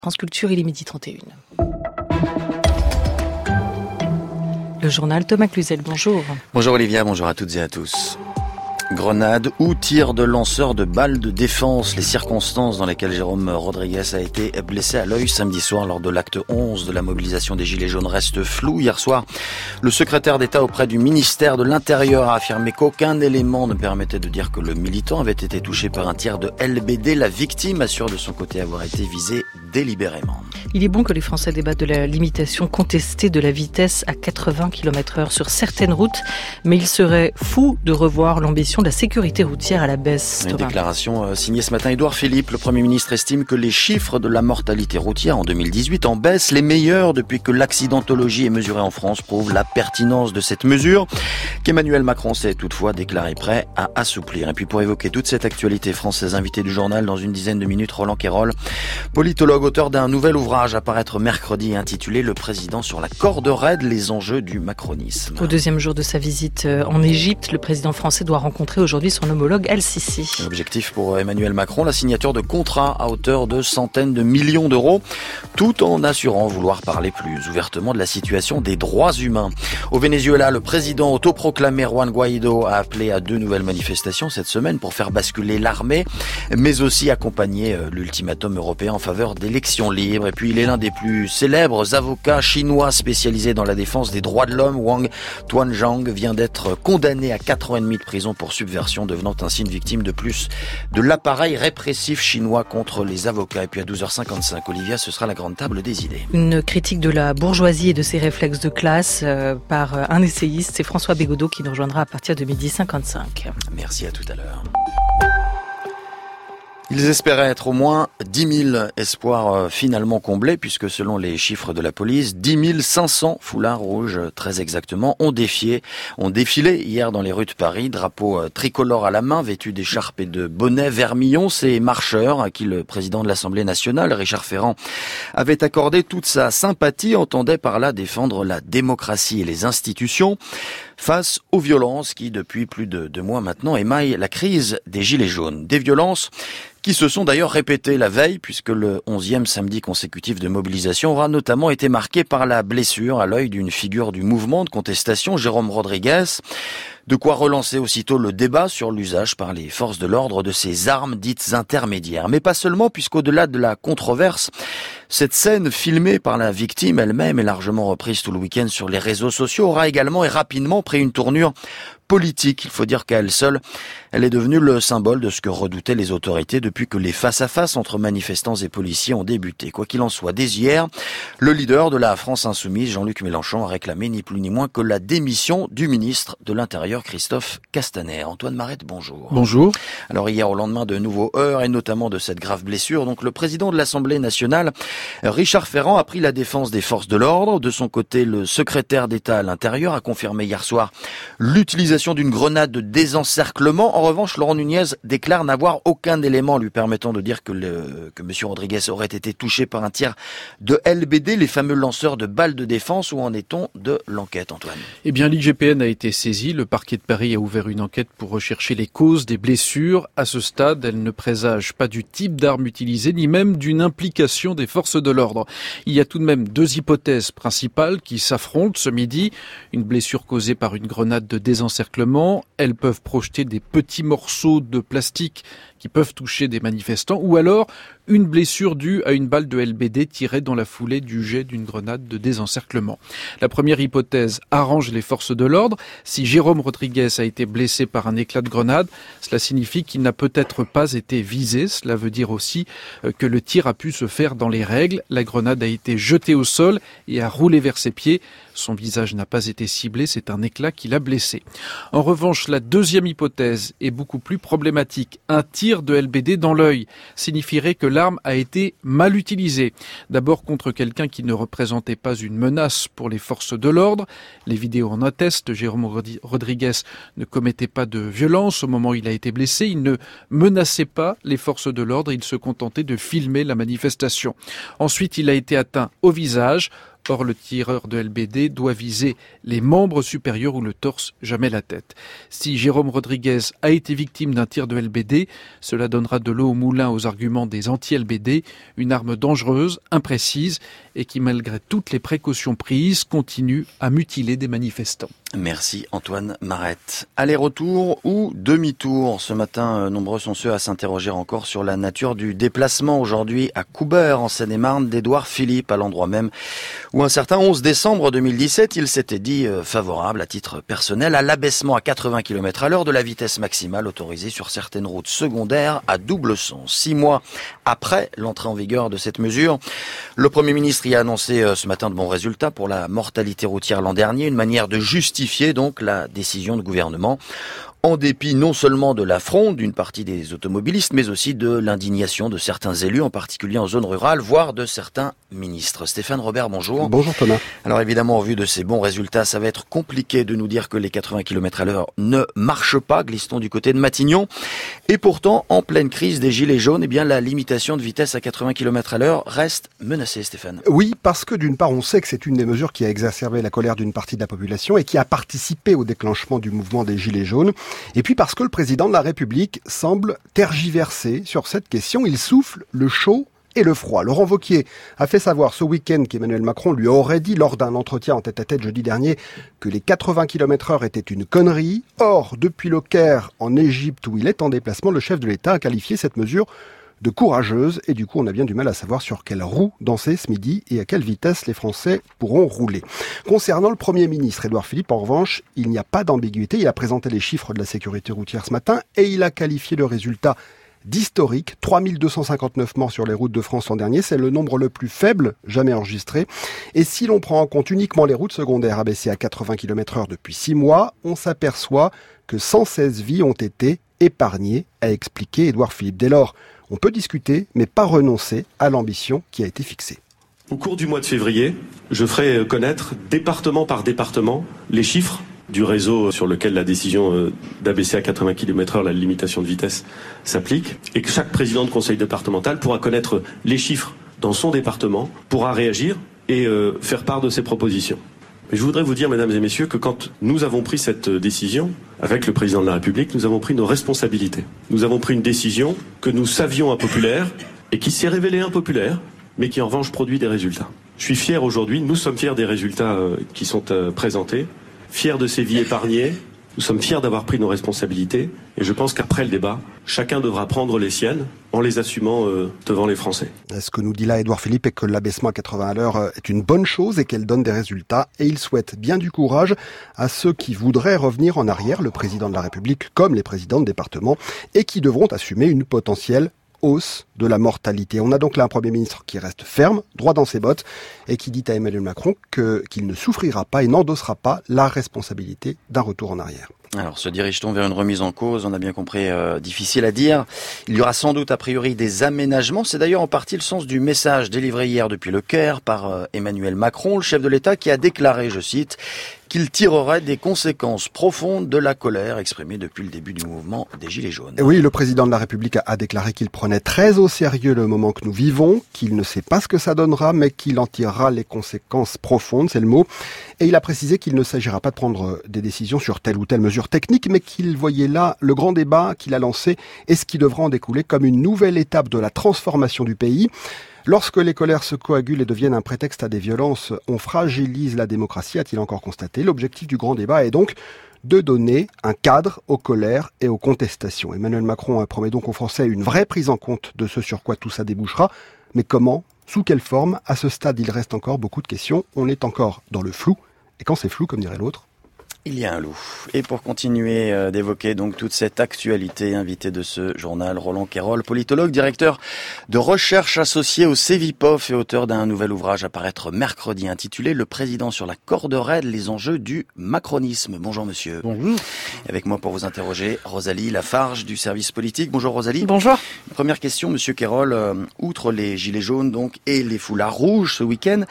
France Culture, il est 12h31. Le journal Thomas Cluzel, bonjour. Bonjour Olivia, bonjour à toutes et à tous. Grenade ou tir de lanceur de balles de défense. Les circonstances dans lesquelles Jérôme Rodriguez a été blessé à l'œil samedi soir lors de l'acte 11 de la mobilisation des Gilets jaunes restent floues. Hier soir, le secrétaire d'État auprès du ministère de l'Intérieur a affirmé qu'aucun élément ne permettait de dire que le militant avait été touché par un tir de LBD. La victime assure de son côté avoir été visée délibérément. Il est bon que les Français débattent de la limitation contestée de la vitesse à 80 km/h sur certaines routes, mais il serait fou de revoir l'ambition de la sécurité routière à la baisse. Une déclaration signée ce matin Édouard Philippe. Le Premier ministre estime que les chiffres de la mortalité routière en 2018 en baisse, les meilleurs depuis que l'accidentologie est mesurée en France, prouvent la pertinence de cette mesure qu'Emmanuel Macron s'est toutefois déclaré prêt à assouplir. Et puis pour évoquer toute cette actualité française, invité du journal dans une dizaine de minutes, Roland Quérol, politologue, auteur d'un nouvel ouvrage à paraître mercredi intitulé « Le président sur la corde raide, les enjeux du macronisme ». Au deuxième jour de sa visite en Égypte, le président français doit rencontrer aujourd'hui son homologue El-Sisi. L'objectif pour Emmanuel Macron, la signature de contrats à hauteur de centaines de millions d'euros, tout en assurant vouloir parler plus ouvertement de la situation des droits humains. Au Venezuela, le président autoproclamé Juan Guaido a appelé à 2 nouvelles manifestations cette semaine pour faire basculer l'armée, mais aussi accompagner l'ultimatum européen en faveur d'élections libres. Et puis il est l'un des plus célèbres avocats chinois spécialisés dans la défense des droits de l'homme. Wang Tuanzhang vient d'être condamné à 4 ans et demi de prison pour subversion, devenant ainsi une victime de plus de l'appareil répressif chinois contre les avocats. Et puis à 12h55, Olivia, ce sera la grande table des idées. Une critique de la bourgeoisie et de ses réflexes de classe par un essayiste, c'est François Bégodeau qui nous rejoindra à partir de 12h55. Merci, à tout à l'heure. Ils espéraient être au moins 10 000 espoirs finalement comblés, puisque selon les chiffres de la police, 10 500 foulards rouges, très exactement, ont défilé hier dans les rues de Paris, drapeau tricolore à la main, vêtus d'écharpes et de bonnets vermillons. Ces marcheurs, à qui le président de l'Assemblée nationale, Richard Ferrand, avait accordé toute sa sympathie, entendaient par là défendre la démocratie et les institutions face aux violences qui, depuis plus de 2 mois maintenant, émaillent la crise des Gilets jaunes. Des violences qui se sont d'ailleurs répétées la veille, puisque le 11e samedi consécutif de mobilisation aura notamment été marqué par la blessure à l'œil d'une figure du mouvement de contestation, Jérôme Rodriguez. De quoi relancer aussitôt le débat sur l'usage par les forces de l'ordre de ces armes dites intermédiaires. Mais pas seulement, puisqu'au-delà de la controverse, cette scène filmée par la victime elle-même et largement reprise tout le week-end sur les réseaux sociaux aura également et rapidement pris une tournure politique. Il faut dire qu'à elle seule, elle est devenue le symbole de ce que redoutaient les autorités depuis que les face-à-face entre manifestants et policiers ont débuté. Quoi qu'il en soit, dès hier, le leader de la France insoumise, Jean-Luc Mélenchon, a réclamé ni plus ni moins que la démission du ministre de l'Intérieur, Christophe Castaner. Antoine Marette, bonjour. Bonjour. Alors hier, au lendemain de nouveaux heurts et notamment de cette grave blessure, donc le président de l'Assemblée nationale, Richard Ferrand, a pris la défense des forces de l'ordre. De son côté, le secrétaire d'État à l'Intérieur a confirmé hier soir l'utilisation d'une grenade de désencerclement. En revanche, Laurent Nunez déclare n'avoir aucun élément lui permettant de dire que M. Rodriguez aurait été touché par un tir de LBD, les fameux lanceurs de balles de défense. Où en est-on de l'enquête, Antoine ? Eh bien, l'IGPN a été saisi. Le parquet de Paris a ouvert une enquête pour rechercher les causes des blessures. À ce stade, elle ne présage pas du type d'arme utilisée, ni même d'une implication des forces de l'ordre. Il y a tout de même 2 hypothèses principales qui s'affrontent ce midi. Une blessure causée par une grenade de désencerclement. Elles peuvent projeter des petits morceaux de plastique qui peuvent toucher des manifestants, ou alors une blessure due à une balle de LBD tirée dans la foulée du jet d'une grenade de désencerclement. La première hypothèse arrange les forces de l'ordre. Si Jérôme Rodriguez a été blessé par un éclat de grenade, cela signifie qu'il n'a peut-être pas été visé. Cela veut dire aussi que le tir a pu se faire dans les règles. La grenade a été jetée au sol et a roulé vers ses pieds. Son visage n'a pas été ciblé, c'est un éclat qui l'a blessé. En revanche, la deuxième hypothèse est beaucoup plus problématique. Un tir de LBD dans l'œil signifierait que l'arme a été mal utilisée. D'abord contre quelqu'un qui ne représentait pas une menace pour les forces de l'ordre. Les vidéos en attestent. Jérôme Rodriguez ne commettait pas de violence au moment où il a été blessé. Il ne menaçait pas les forces de l'ordre. Il se contentait de filmer la manifestation. Ensuite, il a été atteint au visage. Or, le tireur de LBD doit viser les membres supérieurs ou le torse, jamais la tête. Si Jérôme Rodriguez a été victime d'un tir de LBD, cela donnera de l'eau au moulin aux arguments des anti-LBD, une arme dangereuse, imprécise et qui, malgré toutes les précautions prises, continue à mutiler des manifestants. Merci Antoine Marette. Aller-retour ou demi-tour? Ce matin, nombreux sont ceux à s'interroger encore sur la nature du déplacement aujourd'hui à Coubert, en Seine-et-Marne, d'Édouard Philippe, à l'endroit même où un certain 11 décembre 2017, il s'était dit favorable à titre personnel à l'abaissement à 80 km/h de la vitesse maximale autorisée sur certaines routes secondaires à double sens. 6 mois après l'entrée en vigueur de cette mesure, le Premier ministre y a annoncé ce matin de bons résultats pour la mortalité routière l'an dernier, une manière de justifier donc la décision du gouvernement, en dépit non seulement de l'affront d'une partie des automobilistes, mais aussi de l'indignation de certains élus, en particulier en zone rurale, voire de certains ministres. Stéphane Robert, bonjour. Bonjour Thomas. Alors évidemment, au vu de ces bons résultats, ça va être compliqué de nous dire que les 80 km/h ne marchent pas, glisse-t-on du côté de Matignon. Et pourtant, en pleine crise des gilets jaunes, eh bien la limitation de vitesse à 80 km/h reste menacée, Stéphane. Oui, parce que d'une part, on sait que c'est une des mesures qui a exacerbé la colère d'une partie de la population et qui a participé au déclenchement du mouvement des gilets jaunes. Et puis parce que le président de la République semble tergiverser sur cette question. Il souffle le chaud et le froid. Laurent Wauquiez a fait savoir ce week-end qu'Emmanuel Macron lui aurait dit lors d'un entretien en tête-à-tête jeudi dernier que les 80 km/h étaient une connerie. Or, depuis le Caire, en Égypte, où il est en déplacement, le chef de l'État a qualifié cette mesure de courageuse, et du coup on a bien du mal à savoir sur quelle roue danser ce midi et à quelle vitesse les Français pourront rouler. Concernant le Premier ministre Édouard Philippe, en revanche, il n'y a pas d'ambiguïté. Il a présenté les chiffres de la sécurité routière ce matin et il a qualifié le résultat d'historique. 3259 morts sur les routes de France l'an dernier, c'est le nombre le plus faible jamais enregistré. Et si l'on prend en compte uniquement les routes secondaires abaissées à 80 km/h depuis 6 mois, on s'aperçoit que 116 vies ont été épargnées, a expliqué Édouard Philippe. Dès lors, on peut discuter, mais pas renoncer à l'ambition qui a été fixée. Au cours du mois de février, je ferai connaître, département par département, les chiffres du réseau sur lequel la décision d'abaisser à 80 km/h la limitation de vitesse s'applique, et que chaque président de conseil départemental pourra connaître les chiffres dans son département, pourra réagir et faire part de ses propositions. Mais je voudrais vous dire, mesdames et messieurs, que quand nous avons pris cette décision, avec le président de la République, nous avons pris nos responsabilités. Nous avons pris une décision que nous savions impopulaire et qui s'est révélée impopulaire, mais qui en revanche produit des résultats. Je suis fier aujourd'hui, nous sommes fiers des résultats qui sont présentés, fiers de ces vies épargnées, nous sommes fiers d'avoir pris nos responsabilités, et je pense qu'après le débat, chacun devra prendre les siennes en les assumant devant les Français. Ce que nous dit là Édouard Philippe est que l'abaissement à 80 à l'heure est une bonne chose et qu'elle donne des résultats, et il souhaite bien du courage à ceux qui voudraient revenir en arrière, le président de la République comme les présidents de département, et qui devront assumer une potentielle hausse de la mortalité. On a donc là un Premier ministre qui reste ferme, droit dans ses bottes, et qui dit à Emmanuel Macron qu'il ne souffrira pas et n'endossera pas la responsabilité d'un retour en arrière. Alors, se dirige-t-on vers une remise en cause? On a bien compris, difficile à dire. Il y aura sans doute a priori des aménagements. C'est d'ailleurs en partie le sens du message délivré hier depuis le Caire par Emmanuel Macron, le chef de l'État, qui a déclaré, je cite, qu'il tirerait des conséquences profondes de la colère exprimée depuis le début du mouvement des Gilets jaunes. Oui, le président de la République a déclaré qu'il prenait très au sérieux le moment que nous vivons, qu'il ne sait pas ce que ça donnera, mais qu'il en tirera les conséquences profondes, c'est le mot. Et il a précisé qu'il ne s'agira pas de prendre des décisions sur telle ou telle mesure technique, mais qu'il voyait là le grand débat qu'il a lancé et ce qui devra en découler comme une nouvelle étape de la transformation du pays. Lorsque les colères se coagulent et deviennent un prétexte à des violences, on fragilise la démocratie, a-t-il encore constaté. L'objectif du grand débat est donc de donner un cadre aux colères et aux contestations. Emmanuel Macron promet donc aux Français une vraie prise en compte de ce sur quoi tout ça débouchera. Mais comment? Sous quelle forme? À ce stade, il reste encore beaucoup de questions. On est encore dans le flou. Et quand c'est flou, comme dirait l'autre, il y a un loup. Et pour continuer d'évoquer donc toute cette actualité, invité de ce journal, Roland Quérol, politologue, directeur de recherche associé au CEVIPOF et auteur d'un nouvel ouvrage à paraître mercredi intitulé « Le président sur la corde raide, les enjeux du macronisme ». Bonjour monsieur. Bonjour. Avec moi pour vous interroger, Rosalie Lafarge du service politique. Bonjour Rosalie. Bonjour. Première question, monsieur Quérol, outre les gilets jaunes donc et les foulards rouges ce week-end,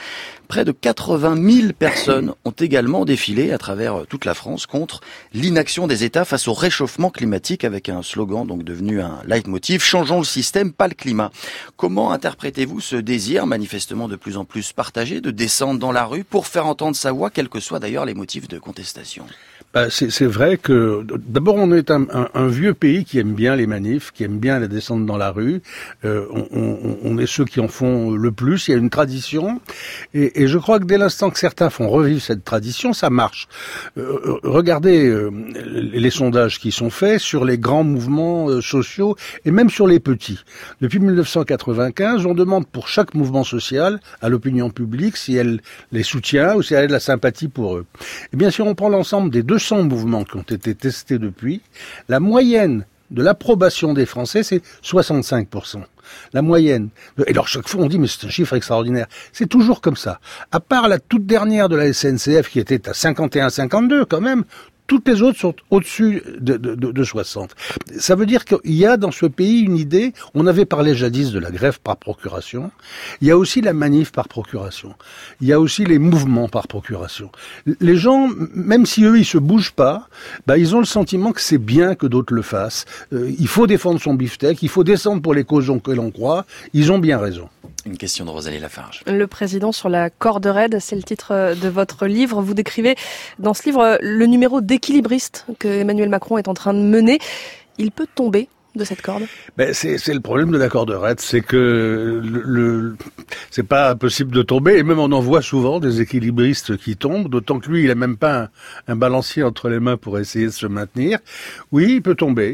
Près de 80 000 personnes ont également défilé à travers toute la France contre l'inaction des États face au réchauffement climatique, avec un slogan donc devenu un leitmotiv: changeons le système, pas le climat. Comment interprétez-vous ce désir, manifestement de plus en plus partagé, de descendre dans la rue pour faire entendre sa voix, quels que soient d'ailleurs les motifs de contestation? C'est vrai que, d'abord, on est un vieux pays qui aime bien les manifs, qui aime bien la descente dans la rue. On est ceux qui en font le plus. Il y a une tradition. Et je crois que dès l'instant que certains font revivre cette tradition, ça marche. Regardez les sondages qui sont faits sur les grands mouvements sociaux et même sur les petits. Depuis 1995, on demande pour chaque mouvement social à l'opinion publique si elle les soutient ou si elle a de la sympathie pour eux. Et bien, si on prend l'ensemble des 200 mouvements qui ont été testés depuis, la moyenne de l'approbation des Français, c'est 65%. La moyenne. Et alors, chaque fois, on dit, mais c'est un chiffre extraordinaire. C'est toujours comme ça. À part la toute dernière de la SNCF, qui était à 51-52, quand même, toutes les autres sont au-dessus de 60. Ça veut dire qu'il y a dans ce pays une idée, on avait parlé jadis de la grève par procuration, il y a aussi la manif par procuration, il y a aussi les mouvements par procuration. Les gens, même si eux, ils se bougent pas, ils ont le sentiment que c'est bien que d'autres le fassent. Il faut défendre son beefsteak, il faut descendre pour les causes que l'on croit, ils ont bien raison. Une question de Rosalie Lafarge. Le président sur la corde raide, c'est le titre de votre livre. Vous décrivez dans ce livre le numéro d'équilibriste que Emmanuel Macron est en train de mener. Il peut tomber de cette corde? C'est le problème de la corde raide, c'est que c'est pas possible de tomber, et même on en voit souvent des équilibristes qui tombent, d'autant que lui, il a même pas un balancier entre les mains pour essayer de se maintenir. Oui, il peut tomber,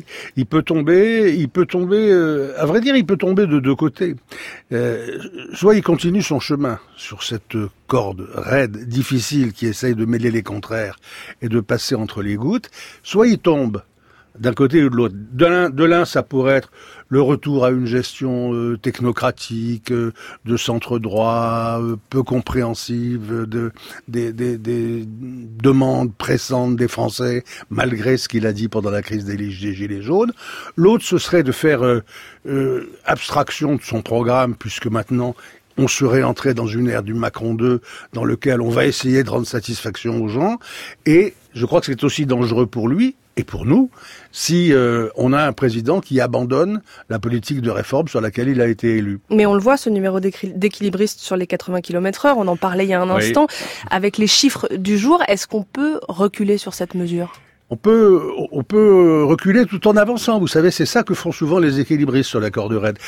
à vrai dire, il peut tomber de deux côtés. Soit il continue son chemin sur cette corde raide, difficile, qui essaye de mêler les contraires et de passer entre les gouttes, soit il tombe d'un côté ou de l'autre. De l'un, ça pourrait être le retour à une gestion technocratique, de centre droit, peu compréhensive, des demandes pressantes des Français, malgré ce qu'il a dit pendant la crise des Gilets jaunes. L'autre, ce serait de faire abstraction de son programme, puisque maintenant, on serait entré dans une ère du Macron 2, dans lequel on va essayer de rendre satisfaction aux gens. Et je crois que c'est aussi dangereux pour lui, et pour nous, si on a un président qui abandonne la politique de réforme sur laquelle il a été élu. Mais on le voit, ce numéro d'équilibriste sur les 80 km/h, on en parlait il y a un instant, avec les chiffres du jour, est-ce qu'on peut reculer sur cette mesure ? On peut reculer tout en avançant. Vous savez, c'est ça que font souvent les équilibristes sur la corde raide.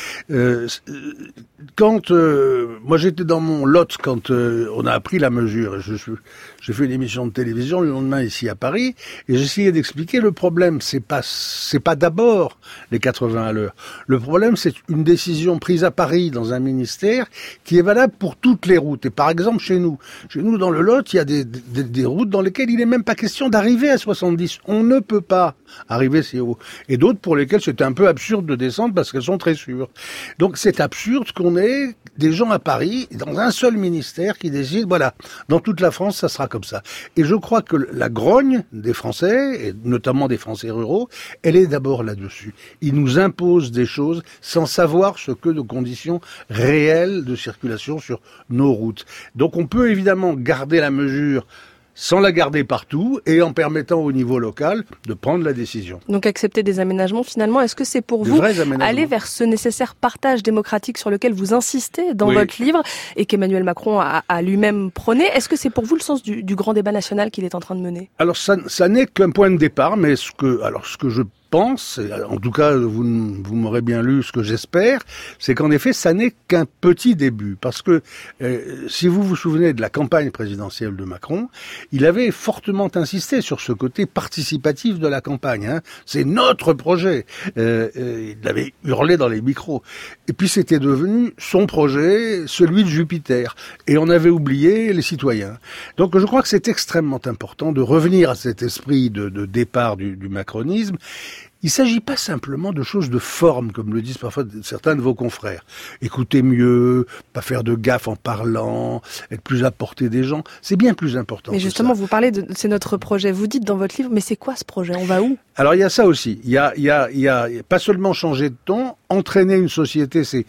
Moi j'étais dans mon Lot quand on a appris la mesure. J'ai fait une émission de télévision le lendemain ici à Paris et j'essayais d'expliquer le problème. C'est pas d'abord les 80 à l'heure. Le problème, c'est une décision prise à Paris dans un ministère qui est valable pour toutes les routes. Et par exemple chez nous dans le Lot, il y a des routes dans lesquelles il n'est même pas question d'arriver à 70. On ne peut pas arriver si haut. Et d'autres pour lesquelles c'est un peu absurde de descendre parce qu'elles sont très sûres. Donc c'est absurde qu'on ait des gens à Paris, dans un seul ministère, qui décident, voilà, dans toute la France, ça sera comme ça. Et je crois que la grogne des Français, et notamment des Français ruraux, elle est d'abord là-dessus. Ils nous imposent des choses sans savoir ce que nos conditions réelles de circulation sur nos routes. Donc on peut évidemment garder la mesure sans la garder partout et en permettant au niveau local de prendre la décision. Donc accepter des aménagements, finalement, est-ce que c'est pour vous aller vers ce nécessaire partage démocratique sur lequel vous insistez dans votre livre et qu'Emmanuel Macron a lui-même prôné? Est-ce que c'est pour vous le sens du grand débat national qu'il est en train de mener? Alors ça n'est qu'un point de départ, mais ce que je pense, en tout cas vous m'aurez bien lu ce que j'espère, c'est qu'en effet ça n'est qu'un petit début, parce que si vous vous souvenez de la campagne présidentielle de Macron, il avait fortement insisté sur ce côté participatif de la campagne, c'est notre projet, il avait hurlé dans les micros, et puis c'était devenu son projet, celui de Jupiter, et on avait oublié les citoyens. Donc je crois que c'est extrêmement important de revenir à cet esprit de départ du macronisme. Il ne s'agit pas simplement de choses de forme, comme le disent parfois certains de vos confrères. Écoutez mieux, pas faire de gaffe en parlant, être plus à portée des gens. C'est bien plus important. Mais justement, vous parlez c'est notre projet. Vous dites dans votre livre, mais c'est quoi ce projet? On va où? Alors il y a ça aussi. Il y a pas seulement changer de ton, entraîner une société, c'est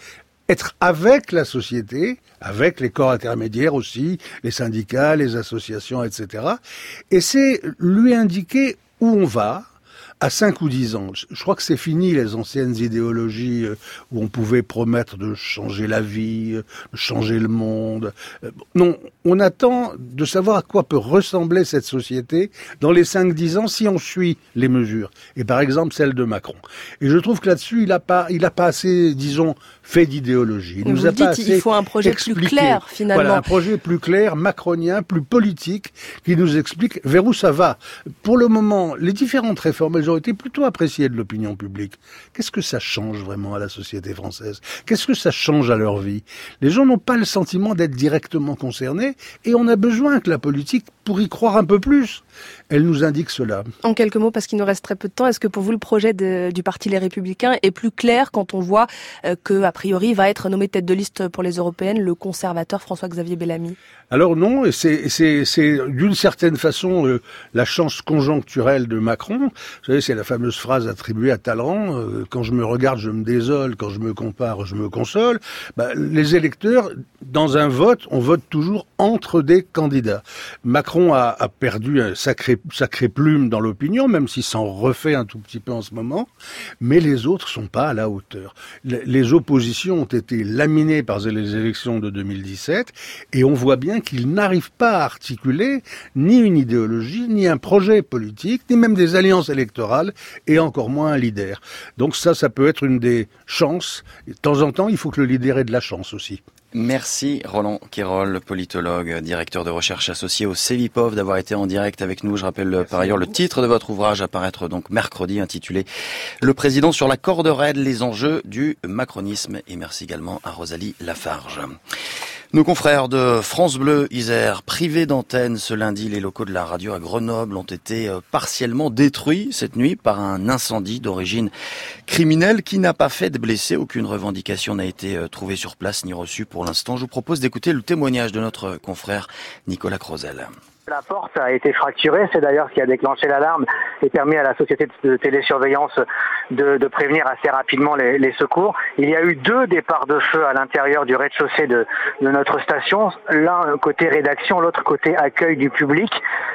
être avec la société, avec les corps intermédiaires aussi, les syndicats, les associations, etc. Et c'est lui indiquer où on va, à 5 ou 10 ans. Je crois que c'est fini les anciennes idéologies où on pouvait promettre de changer la vie, de changer le monde. Non, on attend de savoir à quoi peut ressembler cette société dans les 5-10 ans si on suit les mesures. Et par exemple celle de Macron. Et je trouve que là-dessus, il a pas assez, disons, fait d'idéologie. Il nous a pas assez il faut un projet plus clair, finalement. Voilà, un projet plus clair, macronien, plus politique, qui nous explique vers où ça va. Pour le moment, les différentes réformes, elles ont été plutôt appréciées de l'opinion publique. Qu'est-ce que ça change vraiment à la société française? Qu'est-ce que ça change à leur vie? Les gens n'ont pas le sentiment d'être directement concernés et on a besoin que la politique, pour y croire un peu plus, elle nous indique cela. En quelques mots, parce qu'il nous reste très peu de temps, est-ce que pour vous le projet du Parti Les Républicains est plus clair quand on voit que, a priori, va être nommé tête de liste pour les européennes le conservateur François-Xavier Bellamy? Alors non, et c'est d'une certaine façon la chance conjoncturelle de Macron. Vous savez, c'est la fameuse phrase attribuée à Talleyrand, quand je me regarde, je me désole, quand je me compare, je me console. Les électeurs, dans un vote, on vote toujours entre des candidats. Macron a perdu un sacré plume dans l'opinion, même s'il s'en refait un tout petit peu en ce moment, mais les autres sont pas à la hauteur. Les oppositions ont été laminées par les élections de 2017, et on voit bien qu'ils n'arrivent pas à articuler ni une idéologie, ni un projet politique, ni même des alliances électorales, et encore moins un leader. Donc ça peut être une des chances. De temps en temps, il faut que le leader ait de la chance aussi. Merci Roland Quérol, politologue, directeur de recherche associé au CEVIPOF, d'avoir été en direct avec nous. Je rappelle par ailleurs le titre de votre ouvrage à paraître donc mercredi, intitulé « Le président sur la corde raide, les enjeux du macronisme ». Et merci également à Rosalie Lafarge. Nos confrères de France Bleu Isère, privés d'antenne ce lundi, les locaux de la radio à Grenoble ont été partiellement détruits cette nuit par un incendie d'origine criminelle qui n'a pas fait de blessés. Aucune revendication n'a été trouvée sur place ni reçue pour l'instant. Je vous propose d'écouter le témoignage de notre confrère Nicolas Crozel. La porte a été fracturée, c'est d'ailleurs ce qui a déclenché l'alarme et permis à la société de télésurveillance de prévenir assez rapidement les secours. Il y a eu 2 départs de feu à l'intérieur du rez-de-chaussée de notre station, l'un côté rédaction, l'autre côté accueil du public.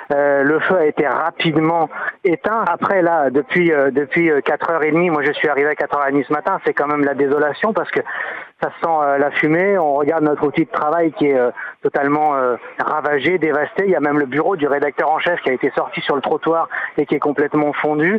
Le feu a été rapidement éteint. Après là, depuis 4h30, moi je suis arrivé à 4h30 ce matin, c'est quand même la désolation parce que ça sent la fumée, on regarde notre outil de travail qui est totalement ravagé, dévasté. Il y a même le bureau du rédacteur en chef qui a été sorti sur le trottoir et qui est complètement fondu.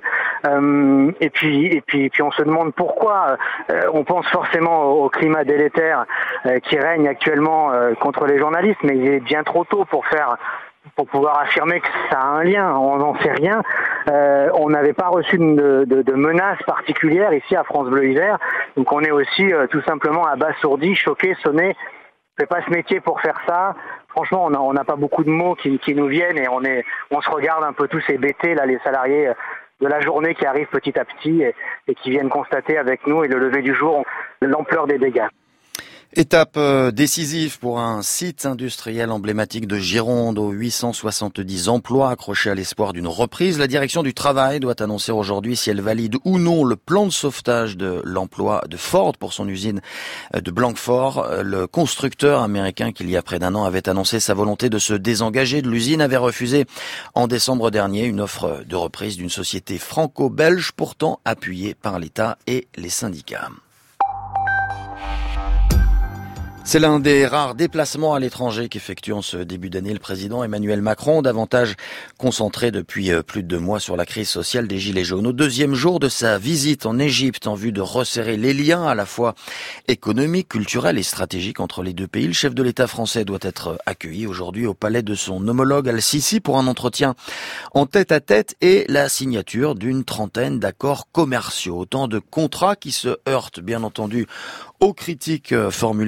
Et puis on se demande pourquoi. On pense forcément au climat délétère qui règne actuellement contre les journalistes, mais il est bien trop tôt pour pouvoir affirmer que ça a un lien. On n'en sait rien. On n'avait pas reçu de menaces particulières ici à France Bleu Isère. Donc on est aussi tout simplement abasourdi, choqué, sonné. On fait pas ce métier pour faire ça. Franchement, on n'a pas beaucoup de mots qui nous viennent et on se regarde un peu tous hébétés, là, les salariés de la journée qui arrivent petit à petit et qui viennent constater avec nous et le lever du jour l'ampleur des dégâts. Étape décisive pour un site industriel emblématique de Gironde aux 870 emplois accrochés à l'espoir d'une reprise. La direction du travail doit annoncer aujourd'hui si elle valide ou non le plan de sauvetage de l'emploi de Ford pour son usine de Blanquefort. Le constructeur américain qui il y a près d'1 an avait annoncé sa volonté de se désengager de l'usine avait refusé en décembre dernier une offre de reprise d'une société franco-belge pourtant appuyée par l'État et les syndicats. C'est l'un des rares déplacements à l'étranger qu'effectue en ce début d'année le président Emmanuel Macron, davantage concentré depuis plus de 2 mois sur la crise sociale des Gilets jaunes. Au 2e jour de sa visite en Égypte en vue de resserrer les liens à la fois économiques, culturels et stratégiques entre les 2 pays, le chef de l'État français doit être accueilli aujourd'hui au palais de son homologue Al-Sisi pour un entretien en tête-à-tête et la signature d'une 30aine d'accords commerciaux. Autant de contrats qui se heurtent bien entendu aux critiques formulées par les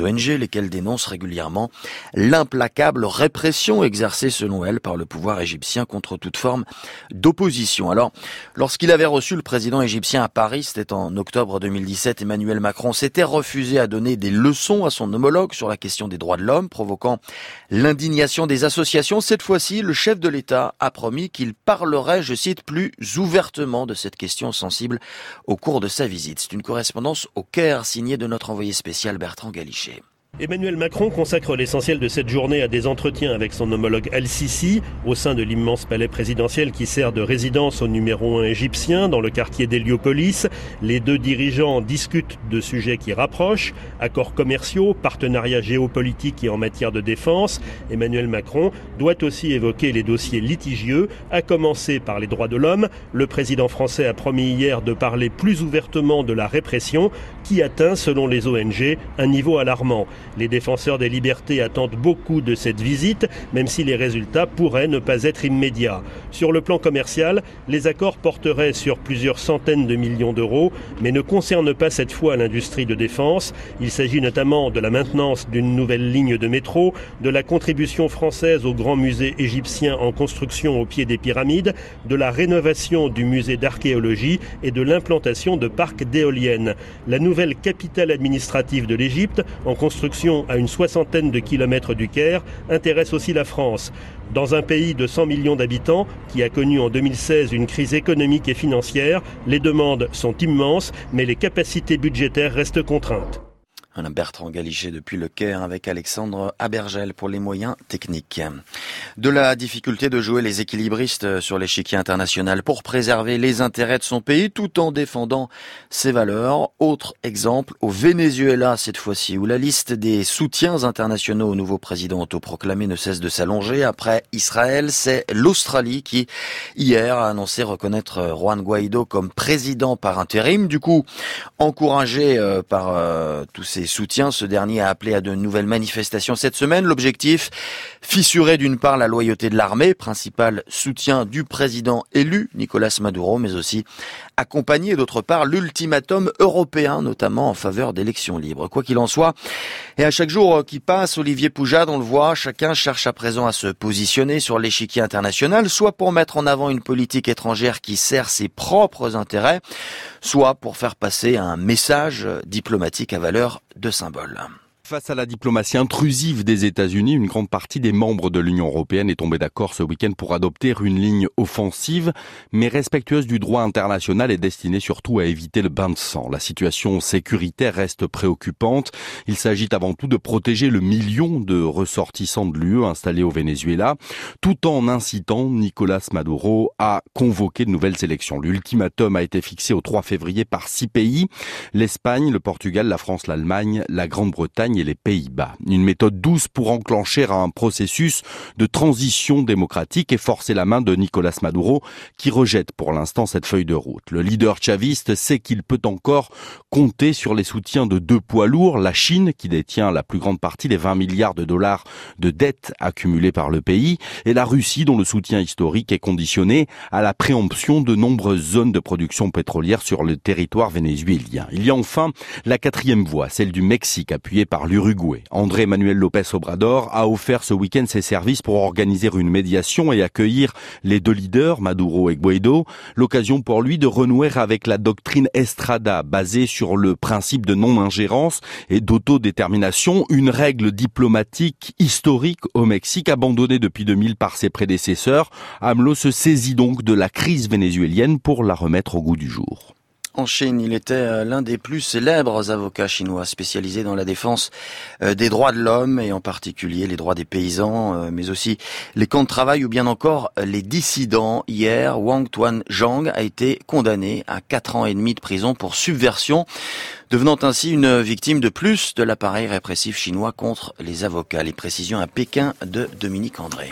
ONG, lesquelles dénoncent régulièrement l'implacable répression exercée selon elles par le pouvoir égyptien contre toute forme d'opposition. Alors, lorsqu'il avait reçu le président égyptien à Paris, c'était en octobre 2017, Emmanuel Macron s'était refusé à donner des leçons à son homologue sur la question des droits de l'homme, provoquant l'indignation des associations. Cette fois-ci, le chef de l'État a promis qu'il parlerait, je cite, plus ouvertement de cette question sensible au cours de sa visite. C'est une correspondance au Caire signée de notre envoyé spécial Bertrand Galichet. Emmanuel Macron consacre l'essentiel de cette journée à des entretiens avec son homologue Al-Sisi au sein de l'immense palais présidentiel qui sert de résidence au numéro 1 égyptien dans le quartier d'Héliopolis. Les deux dirigeants discutent de sujets qui rapprochent, accords commerciaux, partenariats géopolitiques et en matière de défense. Emmanuel Macron doit aussi évoquer les dossiers litigieux, à commencer par les droits de l'homme. Le président français a promis hier de parler plus ouvertement de la répression qui atteint, selon les ONG, un niveau alarmant. Les défenseurs des libertés attendent beaucoup de cette visite, même si les résultats pourraient ne pas être immédiats. Sur le plan commercial, les accords porteraient sur plusieurs centaines de millions d'euros, mais ne concernent pas cette fois l'industrie de défense. Il s'agit notamment de la maintenance d'une nouvelle ligne de métro, de la contribution française au grand musée égyptien en construction au pied des pyramides, de la rénovation du musée d'archéologie et de l'implantation de parcs d'éoliennes. La nouvelle capitale administrative de l'Égypte, en construction à une 60aine de kilomètres du Caire, intéresse aussi la France. Dans un pays de 100 millions d'habitants, qui a connu en 2016 une crise économique et financière, les demandes sont immenses, mais les capacités budgétaires restent contraintes. Bertrand Galichet depuis le Caire avec Alexandre Abergel pour les moyens techniques. De la difficulté de jouer les équilibristes sur l'échiquier international pour préserver les intérêts de son pays tout en défendant ses valeurs. Autre exemple au Venezuela cette fois-ci, où la liste des soutiens internationaux au nouveau président autoproclamé ne cesse de s'allonger. Après Israël, c'est l'Australie qui hier a annoncé reconnaître Juan Guaido comme président par intérim. Du coup, encouragé par tous ces soutiens, ce dernier a appelé à de nouvelles manifestations cette semaine. L'objectif, fissurer d'une part la loyauté de l'armée, principal soutien du président élu Nicolás Maduro, mais aussi accompagner d'autre part l'ultimatum européen, notamment en faveur d'élections libres. Quoi qu'il en soit, et à chaque jour qui passe, Olivier Poujade, on le voit, chacun cherche à présent à se positionner sur l'échiquier international, soit pour mettre en avant une politique étrangère qui sert ses propres intérêts, soit pour faire passer un message diplomatique à valeur de symbole. Face à la diplomatie intrusive des États-Unis, une grande partie des membres de l'Union européenne est tombée d'accord ce week-end pour adopter une ligne offensive, mais respectueuse du droit international et destinée surtout à éviter le bain de sang. La situation sécuritaire reste préoccupante. Il s'agit avant tout de protéger le million de ressortissants de l'UE installés au Venezuela, tout en incitant Nicolás Maduro à convoquer de nouvelles élections. L'ultimatum a été fixé au 3 février par 6 pays, l'Espagne, le Portugal, la France, l'Allemagne, la Grande-Bretagne et les Pays-Bas. Une méthode douce pour enclencher un processus de transition démocratique et forcer la main de Nicolás Maduro qui rejette pour l'instant cette feuille de route. Le leader chaviste sait qu'il peut encore compter sur les soutiens de deux poids lourds, la Chine qui détient la plus grande partie des 20 milliards de dollars de dettes accumulées par le pays et la Russie dont le soutien historique est conditionné à la préemption de nombreuses zones de production pétrolière sur le territoire vénézuélien. Il y a enfin la quatrième voie, celle du Mexique appuyée par l'Uruguay. André Manuel López Obrador a offert ce week-end ses services pour organiser une médiation et accueillir les deux leaders, Maduro et Guaido. L'occasion pour lui de renouer avec la doctrine Estrada, basée sur le principe de non-ingérence et d'autodétermination, une règle diplomatique historique au Mexique, abandonnée depuis 2000 par ses prédécesseurs. AMLO se saisit donc de la crise vénézuélienne pour la remettre au goût du jour. En Chine, il était l'un des plus célèbres avocats chinois spécialisés dans la défense des droits de l'homme et en particulier les droits des paysans, mais aussi les camps de travail ou bien encore les dissidents. Hier, Wang Tuanzhang a été condamné à 4 ans et demi de prison pour subversion, devenant ainsi une victime de plus de l'appareil répressif chinois contre les avocats. Les précisions à Pékin de Dominique André.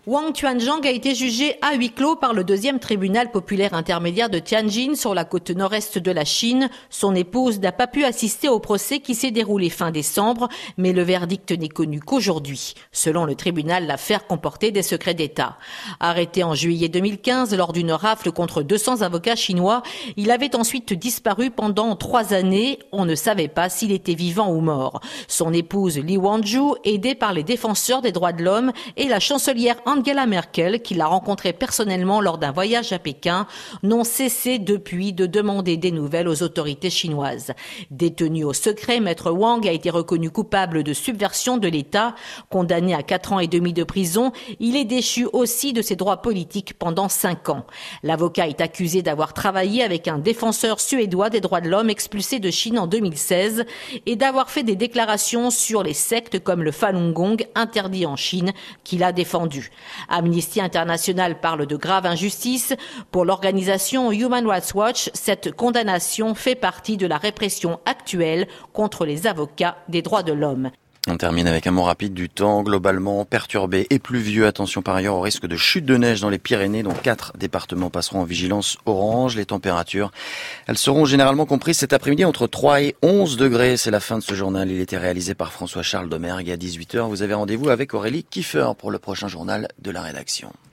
Wang Quanzhang a été jugé à huis clos par le 2e tribunal populaire intermédiaire de Tianjin sur la côte nord-est de la Chine. Son épouse n'a pas pu assister au procès qui s'est déroulé fin décembre, mais le verdict n'est connu qu'aujourd'hui. Selon le tribunal, l'affaire comportait des secrets d'État. Arrêté en juillet 2015 lors d'une rafle contre 200 avocats chinois, il avait ensuite disparu pendant 3 années. On ne savait pas s'il était vivant ou mort. Son épouse Li Wangju, aidée par les défenseurs des droits de l'homme et la chancelière Angela Merkel, qui l'a rencontré personnellement lors d'un voyage à Pékin, n'ont cessé depuis de demander des nouvelles aux autorités chinoises. Détenu au secret, Maître Wang a été reconnu coupable de subversion de l'État. Condamné à 4 ans et demi de prison, il est déchu aussi de ses droits politiques pendant 5 ans. L'avocat est accusé d'avoir travaillé avec un défenseur suédois des droits de l'homme expulsé de Chine en 2016 et d'avoir fait des déclarations sur les sectes comme le Falun Gong, interdit en Chine, qu'il a défendu. Amnesty International parle de grave injustice. Pour l'organisation Human Rights Watch, cette condamnation fait partie de la répression actuelle contre les avocats des droits de l'homme. On termine avec un mot rapide du temps, globalement perturbé et pluvieux. Attention par ailleurs au risque de chute de neige dans les Pyrénées, dont 4 départements passeront en vigilance orange. Les températures, elles seront généralement comprises cet après-midi entre 3 et 11 degrés. C'est la fin de ce journal. Il était réalisé par François-Charles Domergue. À 18h, vous avez rendez-vous avec Aurélie Kiefer pour le prochain journal de la rédaction.